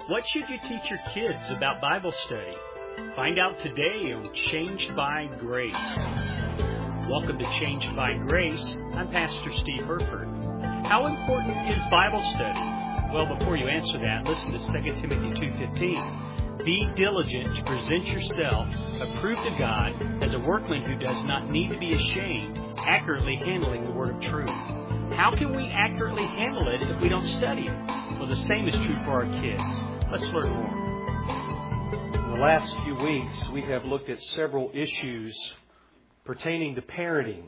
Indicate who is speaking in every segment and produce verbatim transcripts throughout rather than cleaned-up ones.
Speaker 1: What should you teach your kids about Bible study? Find out today on Changed by Grace. Welcome to Changed by Grace. I'm Pastor Steve Herford. How important is Bible study? Well, before you answer that, listen to Second Timothy two fifteen. Be diligent to present yourself approved to God as a workman who does not need to be ashamed, accurately handling the word of truth. How can we accurately handle it if we don't study it? Well, the same is true for our kids. Let's learn more.
Speaker 2: In the last few weeks, we have looked at several issues pertaining to parenting.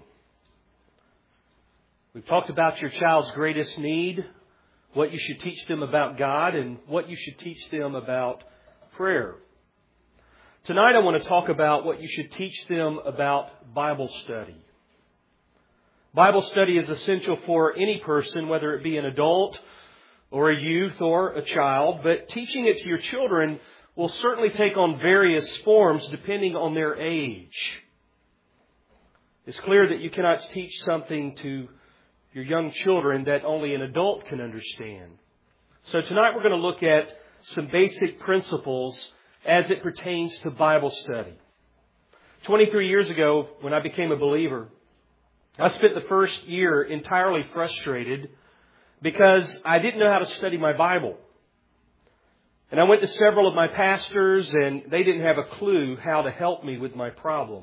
Speaker 2: We've talked about your child's greatest need, what you should teach them about God, and what you should teach them about prayer. Tonight I want to talk about what you should teach them about Bible study. Bible study is essential for any person, whether it be an adult or a youth or a child, but teaching it to your children will certainly take on various forms depending on their age. It's clear that you cannot teach something to your young children that only an adult can understand. So tonight we're going to look at some basic principles as it pertains to Bible study. twenty-three years ago, when I became a believer, I spent the first year entirely frustrated because I didn't know how to study my Bible. And I went to several of my pastors and they didn't have a clue how to help me with my problem.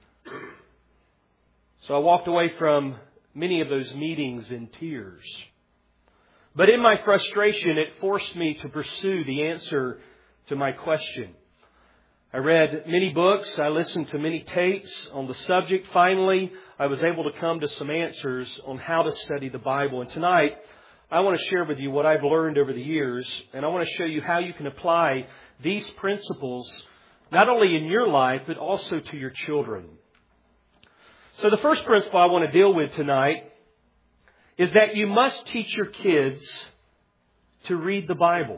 Speaker 2: So I walked away from many of those meetings in tears. But in my frustration, it forced me to pursue the answer to my question. I read many books. I listened to many tapes on the subject. Finally, I was able to come to some answers on how to study the Bible. And tonight, I want to share with you what I've learned over the years. And I want to show you how you can apply these principles not only in your life, but also to your children. So the first principle I want to deal with tonight is that you must teach your kids to read the Bible.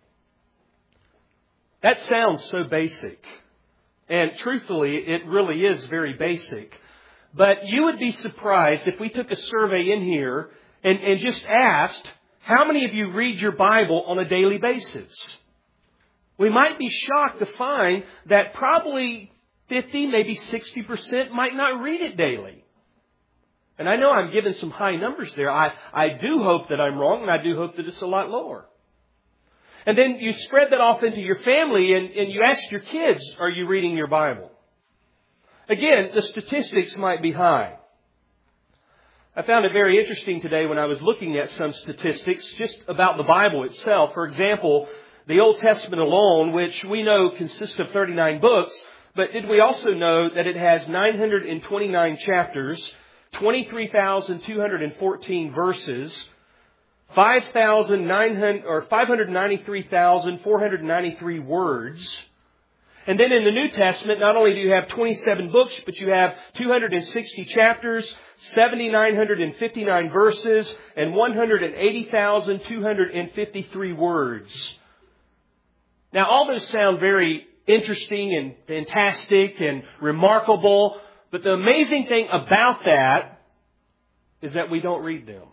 Speaker 2: That sounds so basic. And truthfully, it really is very basic. But you would be surprised if we took a survey in here and, and just asked, how many of you read your Bible on a daily basis? We might be shocked to find that probably fifty, maybe sixty percent might not read it daily. And I know I'm giving some high numbers there. I, I do hope that I'm wrong, and I do hope that it's a lot lower. And then you spread that off into your family and, and you ask your kids, are you reading your Bible? Again, the statistics might be high. I found it very interesting today when I was looking at some statistics just about the Bible itself. For example, the Old Testament alone, which we know consists of thirty-nine books, but did we also know that it has nine hundred twenty-nine chapters, twenty-three thousand two hundred fourteen verses, five thousand nine hundred or five hundred ninety-three thousand four hundred ninety-three words. And then in the New Testament, not only do you have twenty-seven books, but you have two hundred sixty chapters, seven thousand nine hundred fifty-nine verses, and one hundred eighty thousand two hundred fifty-three words. Now, all those sound very interesting and fantastic and remarkable, but the amazing thing about that is that we don't read them.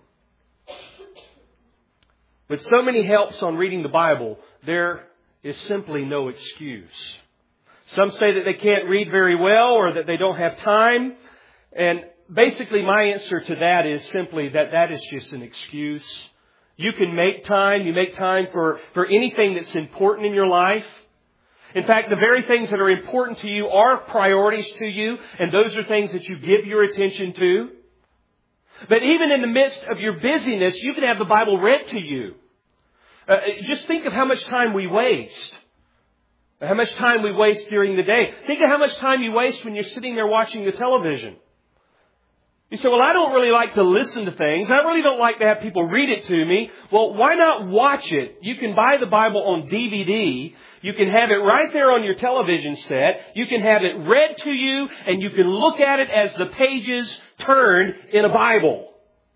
Speaker 2: With so many helps on reading the Bible, there is simply no excuse. Some say that they can't read very well or that they don't have time. And basically my answer to that is simply that that is just an excuse. You can make time. You make time for, for anything that's important in your life. In fact, the very things that are important to you are priorities to you, and those are things that you give your attention to. But even in the midst of your busyness, you can have the Bible read to you. Uh, just think of how much time we waste. How much time we waste during the day. Think of how much time you waste when you're sitting there watching the television. You say, well, I don't really like to listen to things. I really don't like to have people read it to me. Well, why not watch it? You can buy the Bible on D V D. You can have it right there on your television set. You can have it read to you, and you can look at it as the pages turn in a Bible.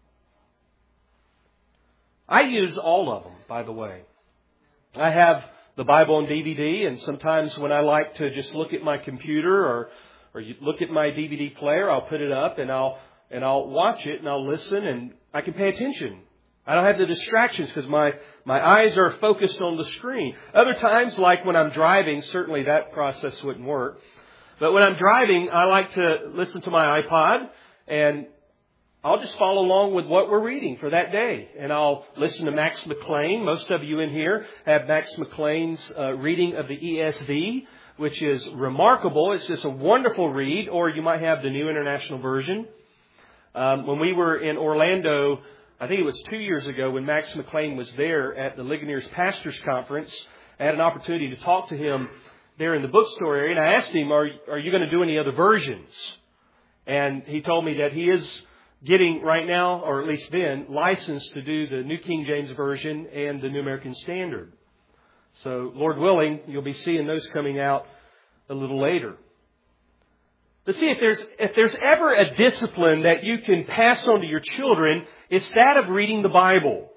Speaker 2: I use all of them, by the way. I have the Bible on D V D, and sometimes when I like to just look at my computer or or you look at my D V D player, I'll put it up and I'll and I'll watch it and I'll listen and I can pay attention. I don't have the distractions because my, my eyes are focused on the screen. Other times, like when I'm driving, certainly that process wouldn't work. But when I'm driving, I like to listen to my iPod, and I'll just follow along with what we're reading for that day. And I'll listen to Max McLean. Most of you in here have Max McLean's uh, reading of the E S V, which is remarkable. It's just a wonderful read. Or you might have the New International Version. Um, when we were in Orlando, I think it was two years ago when Max McLean was there at the Ligoniers Pastors Conference, I had an opportunity to talk to him there in the bookstore area. And I asked him, are, are you going to do any other versions? And he told me that he is getting right now, or at least then, licensed to do the New King James Version and the New American Standard. So, Lord willing, you'll be seeing those coming out a little later. But see, if there's, if there's ever a discipline that you can pass on to your children, it's that of reading the Bible.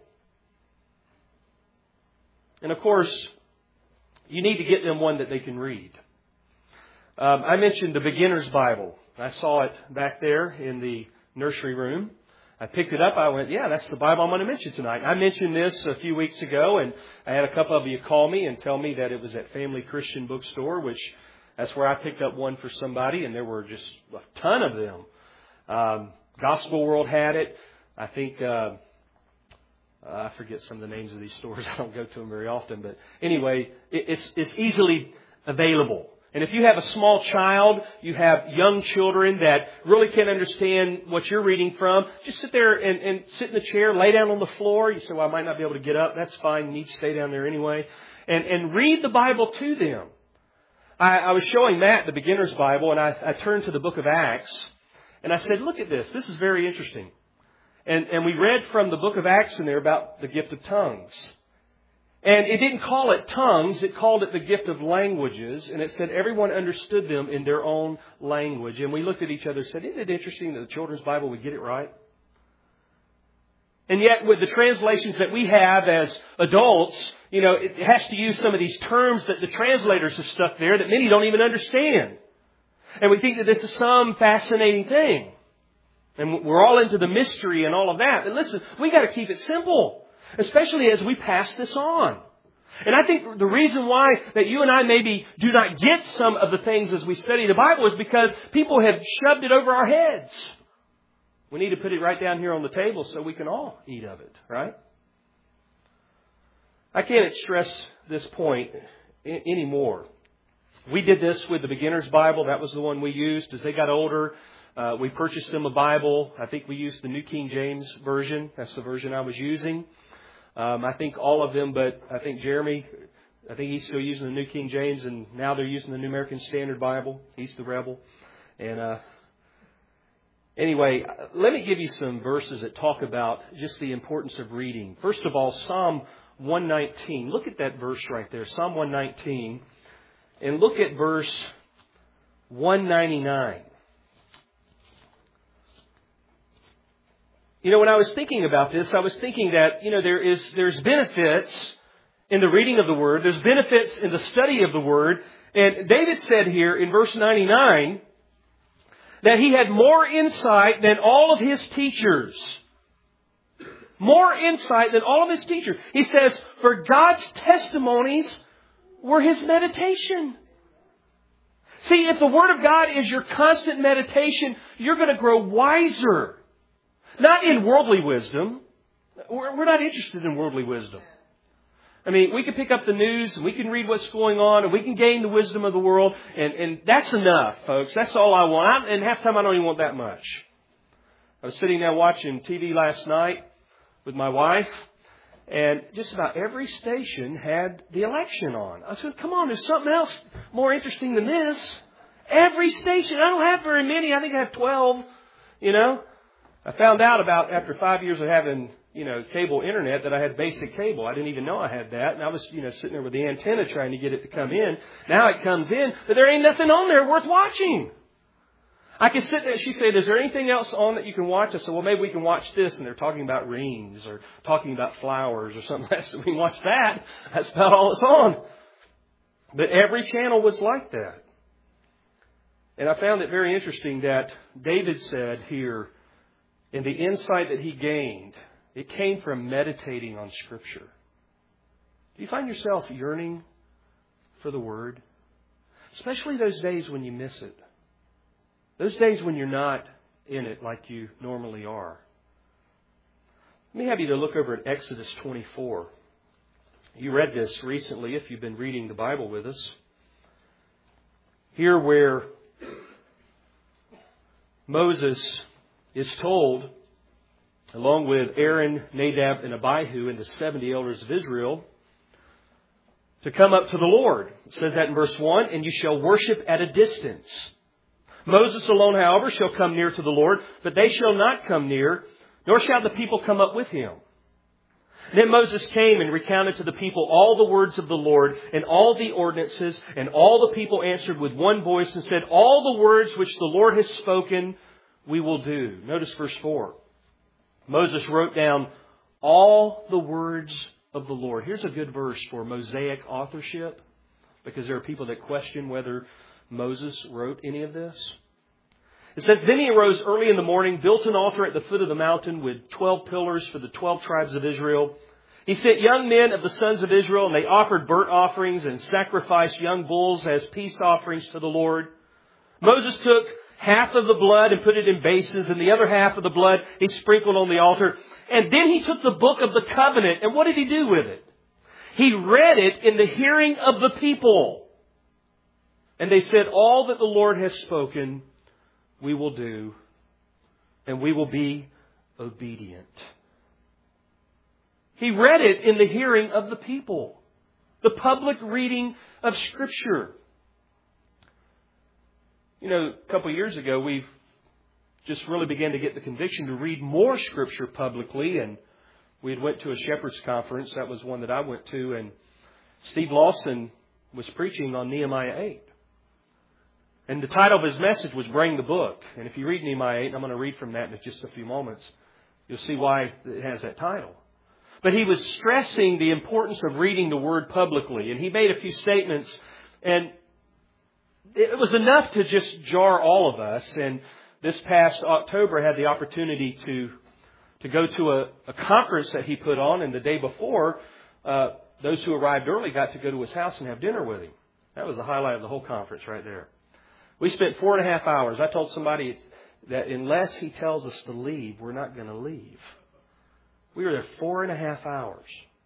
Speaker 2: And of course, you need to get them one that they can read. Um, I mentioned the Beginner's Bible. I saw it back there in the nursery room. I picked it up. I went, yeah, that's the Bible I'm going to mention tonight. I mentioned this a few weeks ago, and I had a couple of you call me and tell me that it was at Family Christian Bookstore, which that's where I picked up one for somebody, and there were just a ton of them. Um, Gospel World had it. I think, uh, I forget some of the names of these stores. I don't go to them very often. But anyway, it, it's, it's easily available. And if you have a small child, you have young children that really can't understand what you're reading from, just sit there and, and sit in the chair, lay down on the floor. You say, well, I might not be able to get up. That's fine. You need to stay down there anyway. And, and read the Bible to them. I, I was showing Matt the Beginner's Bible, and I, I turned to the book of Acts, and I said, look at this. This is very interesting. And, and we read from the book of Acts in there about the gift of tongues. And it didn't call it tongues. It called it the gift of languages. And it said everyone understood them in their own language. And we looked at each other and said, isn't it interesting that the Children's Bible would get it right? And yet with the translations that we have as adults, you know, it has to use some of these terms that the translators have stuck there that many don't even understand. And we think that this is some fascinating thing. And we're all into the mystery and all of that. But listen, we got to keep it simple, especially as we pass this on. And I think the reason why that you and I maybe do not get some of the things as we study the Bible is because people have shoved it over our heads. We need to put it right down here on the table so we can all eat of it, right? I can't stress this point anymore. We did this with the Beginner's Bible. That was the one we used. As they got older, uh, we purchased them a Bible. I think we used the New King James Version. That's the version I was using. Um, I think all of them, but I think Jeremy, I think he's still using the New King James, and now they're using the New American Standard Bible. He's the rebel. And uh, anyway, let me give you some verses that talk about just the importance of reading. First of all, Psalm one nineteen. Look at that verse right there, Psalm one nineteen. And look at verse one ninety-nine. You know, when I was thinking about this, I was thinking that, you know, there is, there's benefits in the reading of the Word. There's benefits in the study of the Word. And David said here in verse ninety-nine that he had more insight than all of his teachers. More insight than all of his teachers. He says, for God's testimonies were his meditation. See, if the Word of God is your constant meditation, you're going to grow wiser. Not in worldly wisdom. We're not interested in worldly wisdom. I mean, we can pick up the news and we can read what's going on and we can gain the wisdom of the world. And, and that's enough, folks. That's all I want. I, and half the time I don't even want that much. I was sitting there watching T V last night with my wife. And just about every station had the election on. I said, come on, there's something else more interesting than this. Every station. I don't have very many. I think I have twelve, you know. I found out about, after five years of having, you know, cable internet, that I had basic cable. I didn't even know I had that. And I was, you know, sitting there with the antenna trying to get it to come in. Now it comes in, but there ain't nothing on there worth watching. I can sit there. She said, is there anything else on that you can watch? I said, well, maybe we can watch this. And they're talking about rings or talking about flowers or something like that. So we can watch that. That's about all it's on. But every channel was like that. And I found it very interesting that David said here, in the insight that he gained, It came from meditating on Scripture. Do you find yourself yearning for the Word? Especially those days when you miss it. Those days when you're not in it like you normally are. Let me have you to look over at Exodus twenty-four. You read this recently if you've been reading the Bible with us. Here where Moses is told, along with Aaron, Nadab, and Abihu and the seventy elders of Israel, to come up to the Lord. It says that in verse one, and you shall worship at a distance. Moses alone, however, shall come near to the Lord, but they shall not come near, nor shall the people come up with him. Then Moses came and recounted to the people all the words of the Lord and all the ordinances, and all the people answered with one voice and said, all the words which the Lord has spoken, we will do. Notice verse four. Moses wrote down all the words of the Lord. Here's a good verse for Mosaic authorship, because there are people that question whether Moses wrote any of this. It says, then he arose early in the morning, built an altar at the foot of the mountain with twelve pillars for the twelve tribes of Israel. He sent young men of the sons of Israel, and they offered burnt offerings and sacrificed young bulls as peace offerings to the Lord. Moses took half of the blood and put it in basins, and the other half of the blood he sprinkled on the altar. And then he took the book of the covenant, and what did he do with it? He read it in the hearing of the people. And they said, all that the Lord has spoken, we will do, and we will be obedient. He read it in the hearing of the people. The public reading of Scripture. You know, a couple of years ago, we've just really began to get the conviction to read more Scripture publicly. And we had went to a Shepherd's Conference. That was one that I went to. And Steve Lawson was preaching on Nehemiah eight. And the title of his message was Bring the Book. And if you read Nehemiah eight, and I'm going to read from that in just a few moments, you'll see why it has that title. But he was stressing the importance of reading the Word publicly. And he made a few statements, and it was enough to just jar all of us. And this past October, I had the opportunity to, to go to a, a conference that he put on. And the day before, uh, those who arrived early got to go to his house and have dinner with him. That was the highlight of the whole conference right there. We spent four and a half hours. I told somebody that unless he tells us to leave, we're not going to leave. We were there four and a half hours.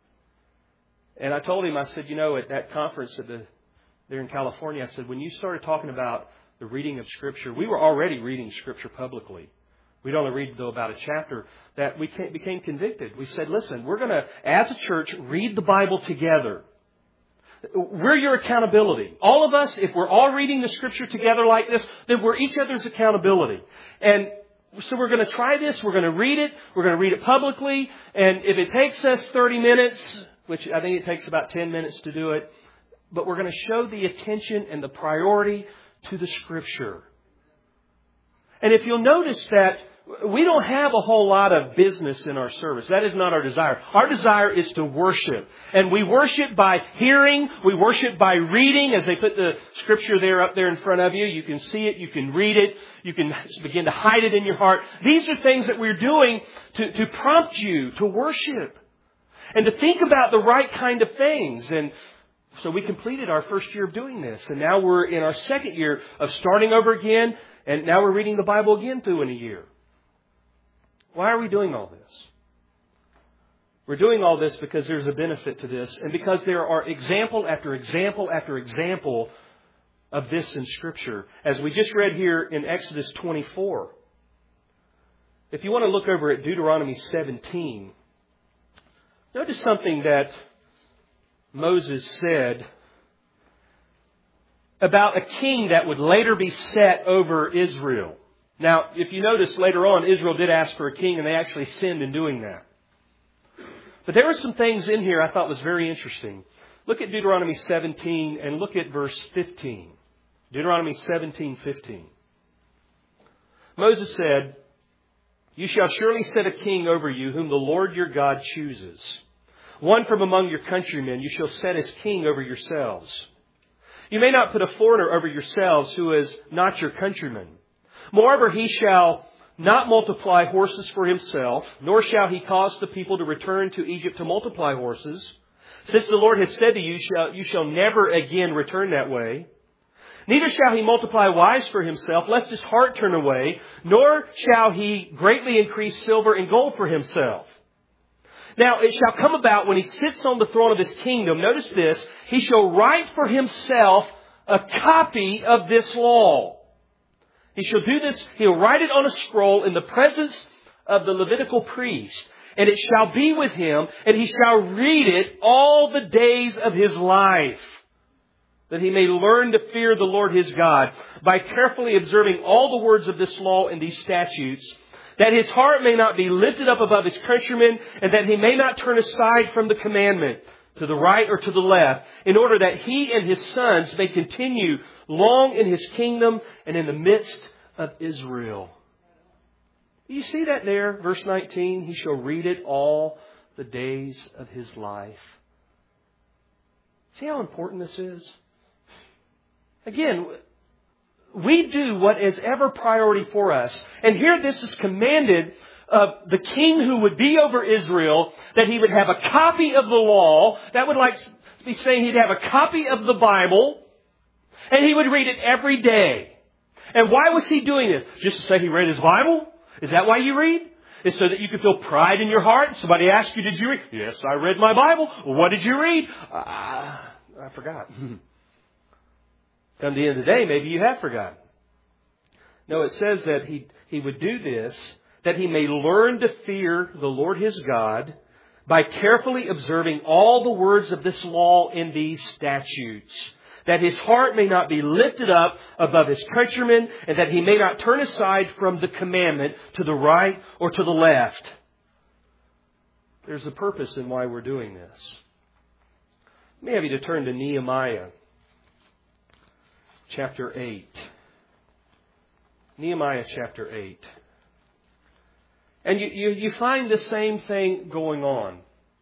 Speaker 2: And I told him, I said, you know, at that conference at the, there in California, I said, when you started talking about the reading of Scripture, we were already reading Scripture publicly. We'd only read, though, about a chapter, that we became convicted. We said, listen, we're going to, as a church, read the Bible together. We're your accountability. All of us, if we're all reading the Scripture together like this, then we're each other's accountability. And so we're going to try this. We're going to read it. We're going to read it publicly. And if it takes us thirty minutes, which I think it takes about ten minutes to do it, but we're going to show the attention and the priority to the Scripture. And if you'll notice that we don't have a whole lot of business in our service. That is not our desire. Our desire is to worship. And we worship by hearing. We worship by reading. As they put the Scripture there up there in front of you, you can see it. You can read it. You can begin to hide it in your heart. These are things that we're doing to, to prompt you to worship. And to think about the right kind of things. And so we completed our first year of doing this. And now we're in our second year of starting over again. And now we're reading the Bible again through in a year. Why are we doing all this? We're doing all this because there's a benefit to this, and because there are example after example after example of this in Scripture. As we just read here in Exodus twenty-four. If you want to look over at Deuteronomy seventeen, notice something that Moses said about a king that would later be set over Israel. Now, if you notice later on, Israel did ask for a king, and they actually sinned in doing that. But there were some things in here I thought was very interesting. Look at Deuteronomy seventeen and look at verse fifteen. Deuteronomy seventeen fifteen. Moses said, "You shall surely set a king over you whom the Lord your God chooses. One from among your countrymen you shall set as king over yourselves. You may not put a foreigner over yourselves who is not your countryman. Moreover, he shall not multiply horses for himself, nor shall he cause the people to return to Egypt to multiply horses, since the Lord has said to you, shall, you shall never again return that way. Neither shall he multiply wives for himself, lest his heart turn away, nor shall he greatly increase silver and gold for himself. Now it shall come about when he sits on the throne of his kingdom, notice this, he shall write for himself a copy of this law. He shall do this, he'll write it on a scroll in the presence of the Levitical priest, and it shall be with him, and he shall read it all the days of his life, that he may learn to fear the Lord his God, by carefully observing all the words of this law and these statutes, that his heart may not be lifted up above his countrymen, and that he may not turn aside from the commandment to the right or to the left, in order that he and his sons may continue long in his kingdom and in the midst of Israel. You see that there, verse nineteen? He shall read it all the days of his life. See how important this is? Again, we do what is ever priority for us. And here this is commanded of the king who would be over Israel, that he would have a copy of the law. That would like be saying he'd have a copy of the Bible, and he would read it every day. And why was he doing this? Just to say he read his Bible? Is that why you read? It's so that you could feel pride in your heart. Somebody asks you, did you read? Yes, I read my Bible. Well, what did you read? Uh, I forgot. Come the end of the day, maybe you have forgotten. No, it says that he, he would do this, that he may learn to fear the Lord his God by carefully observing all the words of this law and these statutes, that his heart may not be lifted up above his countrymen, and that he may not turn aside from the commandment to the right or to the left. There's a purpose in why we're doing this. Let me have you to turn to Nehemiah chapter eight. Nehemiah chapter eight. And you, you, you find the same thing going on.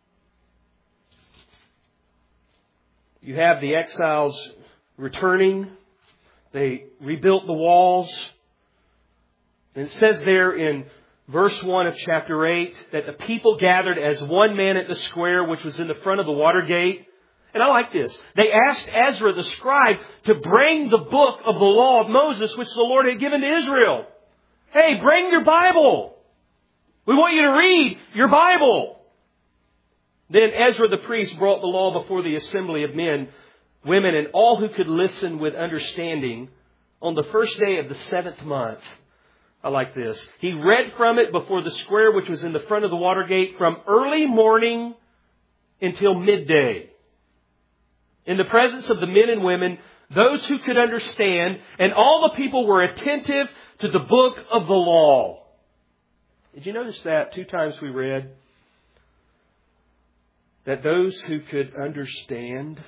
Speaker 2: You have the exiles returning. They rebuilt the walls. And it says there in verse one of chapter eight that the people gathered as one man at the square, which was in the front of the water gate. And I like this. They asked Ezra the scribe to bring the book of the law of Moses, which the Lord had given to Israel. Hey, bring your Bible. We want you to read your Bible. Then Ezra the priest brought the law before the assembly of men, women, and all who could listen with understanding on the first day of the seventh month. I like this. He read from it before the square which was in the front of the water gate from early morning until midday, in the presence of the men and women, those who could understand, and all the people were attentive to the book of the law. Did you notice that? Two times we read that those who could understand.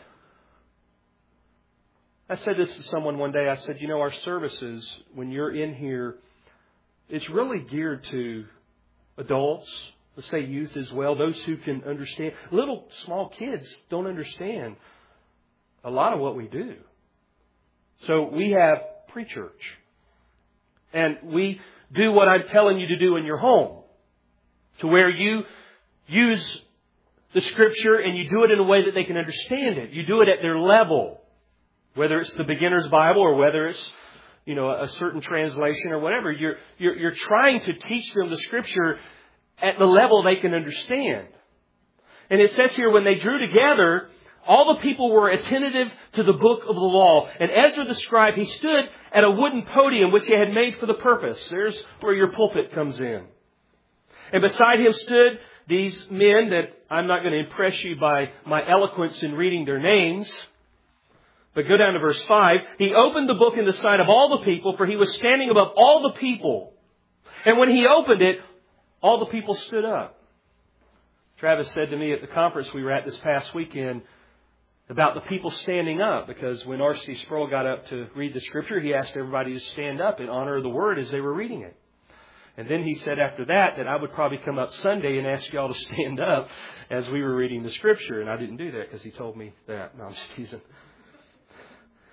Speaker 2: I said this to someone one day. I said, you know, our services, when you're in here, it's really geared to adults, let's say youth as well, those who can understand. Little small kids don't understand a lot of what we do. So we have pre-church. And we do what I'm telling you to do in your home, to where you use the Scripture and you do it in a way that they can understand it. You do it at their level, whether it's the beginner's Bible or whether it's, you know, a certain translation or whatever. You're, you're, you're trying to teach them the Scripture at the level they can understand. And it says here, when they drew together, all the people were attentive to the book of the law. And Ezra the scribe, he stood at a wooden podium which he had made for the purpose. There's where your pulpit comes in. And beside him stood these men that I'm not going to impress you by my eloquence in reading their names. But go down to verse five. He opened the book in the sight of all the people, for he was standing above all the people. And when he opened it, all the people stood up. Travis said to me at the conference we were at this past weekend about the people standing up, because when R C Sproul got up to read the Scripture, he asked everybody to stand up in honor of the Word as they were reading it. And then he said after that that I would probably come up Sunday and ask y'all to stand up as we were reading the Scripture. And I didn't do that because he told me that. No, I'm just teasing.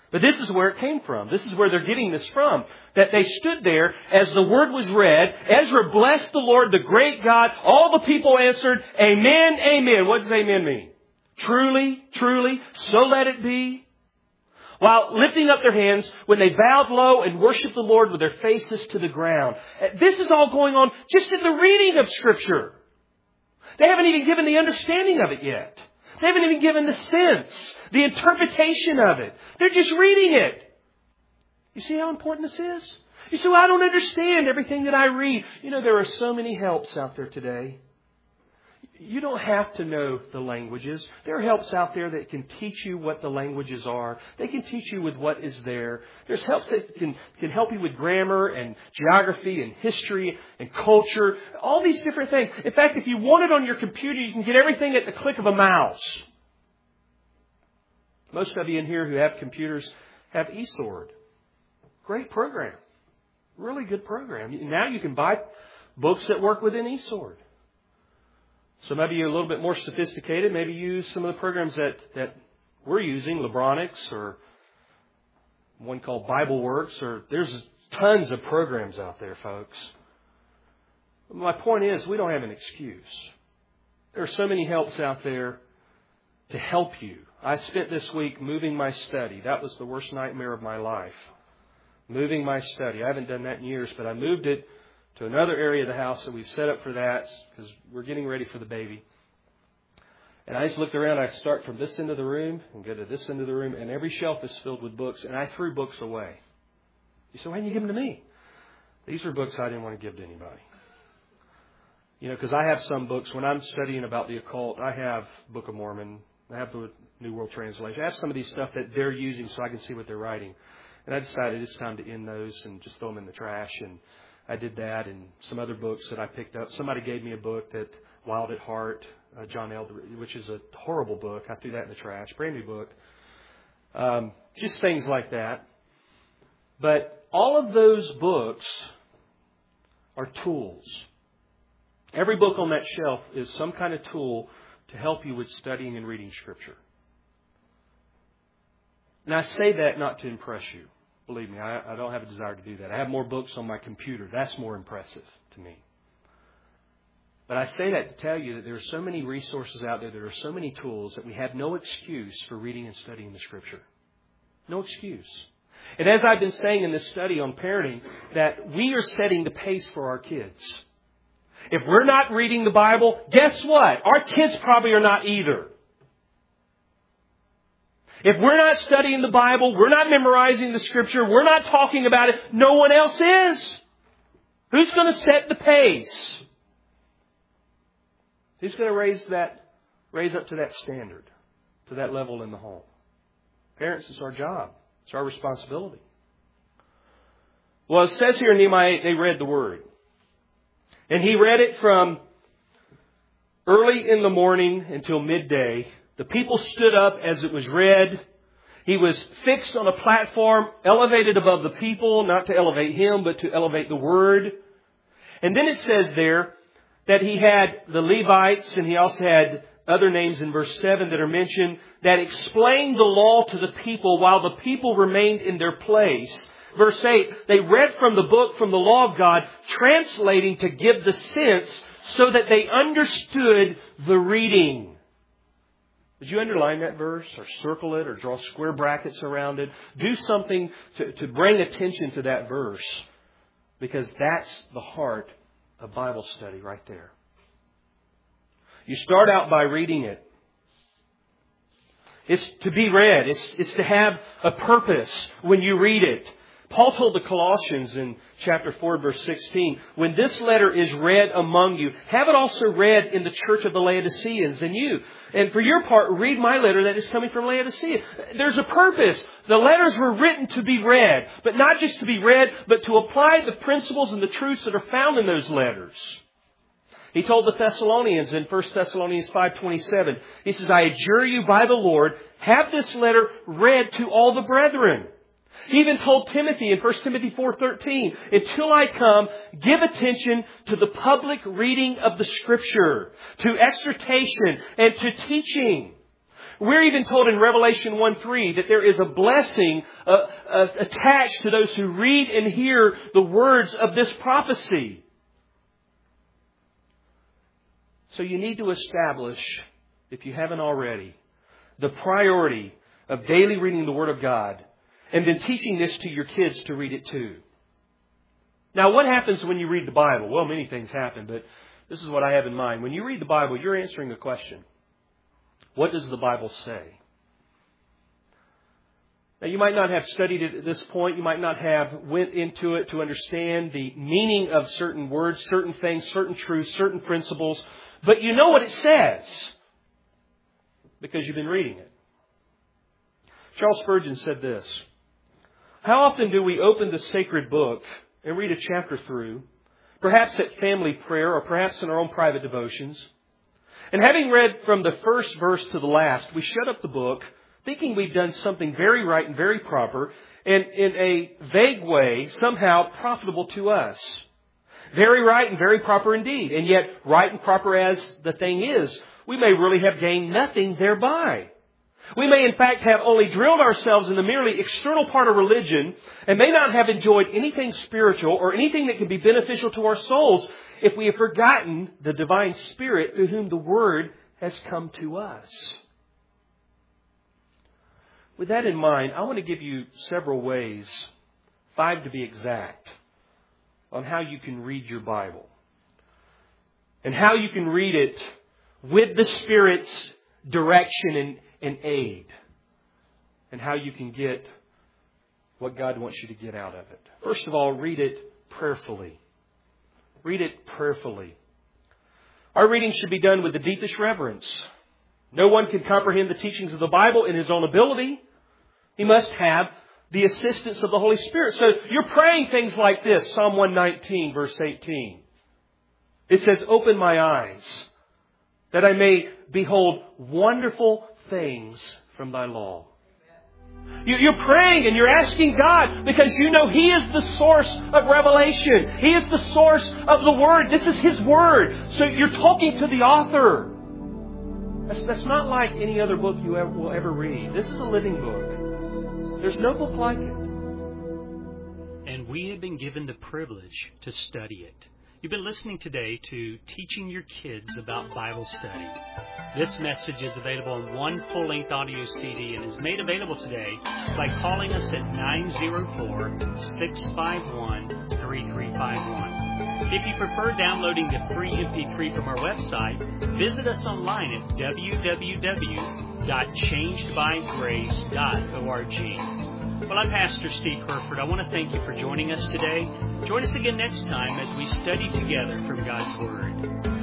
Speaker 2: But this is where it came from. This is where they're getting this from. That they stood there as the word was read. Ezra blessed the Lord, the great God. All the people answered, Amen, Amen. What does Amen mean? Truly, truly, so let it be. While lifting up their hands, when they bowed low and worshiped the Lord with their faces to the ground. This is all going on just in the reading of Scripture. They haven't even given the understanding of it yet. They haven't even given the sense, the interpretation of it. They're just reading it. You see how important this is? You say, well, I don't understand everything that I read. You know, there are so many helps out there today. You don't have to know the languages. There are helps out there that can teach you what the languages are. They can teach you with what is there. There's helps that can, can help you with grammar and geography and history and culture. All these different things. In fact, if you want it on your computer, you can get everything at the click of a mouse. Most of you in here who have computers have eSword. Great program. Really good program. Now you can buy books that work within eSword. So maybe you're a little bit more sophisticated. Maybe use some of the programs that, that we're using, Libronics or one called BibleWorks. Or there's tons of programs out there, folks. My point is, we don't have an excuse. There are so many helps out there to help you. I spent this week moving my study. That was the worst nightmare of my life. Moving my study. I haven't done that in years, but I moved it to another area of the house that we've set up for that because we're getting ready for the baby. And I just looked around. I start from this end of the room and go to this end of the room, and every shelf is filled with books, and I threw books away. You say, why didn't you give them to me? These are books I didn't want to give to anybody. You know, because I have some books. When I'm studying about the occult, I have Book of Mormon. I have the New World Translation. I have some of these stuff that they're using so I can see what they're writing. And I decided it's time to end those and just throw them in the trash. And I did that, and some other books that I picked up. Somebody gave me a book, that Wild at Heart, uh, John Eldredge, which is a horrible book. I threw that in the trash. Brand new book. Um, just things like that. But all of those books are tools. Every book on that shelf is some kind of tool to help you with studying and reading Scripture. And I say that not to impress you. Believe me, I, I don't have a desire to do that. I have more books on my computer. That's more impressive to me. But I say that to tell you that there are so many resources out there, there are so many tools that we have no excuse for reading and studying the Scripture. No excuse. And as I've been saying in this study on parenting, that we are setting the pace for our kids. If we're not reading the Bible, guess what? Our kids probably are not either. If we're not studying the Bible, we're not memorizing the Scripture, we're not talking about it, no one else is. Who's going to set the pace? Who's going to raise that, raise up to that standard, to that level in the home? Parents, it's our job. It's our responsibility. Well, it says here in Nehemiah, they read the Word. And he read it from early in the morning until midday. The people stood up as it was read. He was fixed on a platform, elevated above the people, not to elevate him, but to elevate the Word. And then it says there that he had the Levites, and he also had other names in verse seven that are mentioned, that explained the law to the people while the people remained in their place. Verse eight, they read from the book, from the law of God, translating to give the sense so that they understood the reading. Did you underline that verse or circle it or draw square brackets around it? Do something to, to bring attention to that verse, because that's the heart of Bible study right there. You start out by reading it. It's to be read. It's, it's to have a purpose when you read it. Paul told the Colossians in chapter four, verse sixteen, when this letter is read among you, have it also read in the church of the Laodiceans and you. And for your part, read my letter that is coming from Laodicea. There's a purpose. The letters were written to be read, but not just to be read, but to apply the principles and the truths that are found in those letters. He told the Thessalonians in First Thessalonians five twenty-seven, he says, I adjure you by the Lord, have this letter read to all the brethren. He even told Timothy in First Timothy four thirteen, until I come, give attention to the public reading of the Scripture, to exhortation and to teaching. We're even told in Revelation one three that there is a blessing uh, uh, attached to those who read and hear the words of this prophecy. So you need to establish, if you haven't already, the priority of daily reading the Word of God and then teaching this to your kids to read it too. Now, what happens when you read the Bible? Well, many things happen, but this is what I have in mind. When you read the Bible, you're answering a question. What does the Bible say? Now, you might not have studied it at this point. You might not have went into it to understand the meaning of certain words, certain things, certain truths, certain principles. But you know what it says because you've been reading it. Charles Spurgeon said this: how often do we open the sacred book and read a chapter through, perhaps at family prayer or perhaps in our own private devotions, and having read from the first verse to the last, we shut up the book thinking we've done something very right and very proper and in a vague way somehow profitable to us. Very right and very proper indeed. And yet, right and proper as the thing is, we may really have gained nothing thereby. We may in fact have only drilled ourselves in the merely external part of religion and may not have enjoyed anything spiritual or anything that can be beneficial to our souls if we have forgotten the divine Spirit through whom the Word has come to us. With that in mind, I want to give you several ways, five to be exact, on how you can read your Bible. And how you can read it with the Spirit's direction and, and aid. And how you can get what God wants you to get out of it. First of all, read it prayerfully. Read it prayerfully. Our reading should be done with the deepest reverence. No one can comprehend the teachings of the Bible in his own ability. He must have the assistance of the Holy Spirit. So you're praying things like this. Psalm one nineteen, verse eighteen. It says, open my eyes, that I may behold wonderful things from thy law. You're praying and you're asking God because you know He is the source of revelation. He is the source of the Word. This is His Word. So you're talking to the author. That's, that's not like any other book you ever, will ever read. This is a living book. There's no book like it.
Speaker 1: And we have been given the privilege to study it. You've been listening today to Teaching Your Kids About Bible Study. This message is available on one full-length audio C D and is made available today by calling us at nine zero four, six five one, three three five one. If you prefer downloading the free M P three from our website, visit us online at w w w dot changed by grace dot org. Well, I'm Pastor Steve Herford. I want to thank you for joining us today. Join us again next time as we study together from God's Word.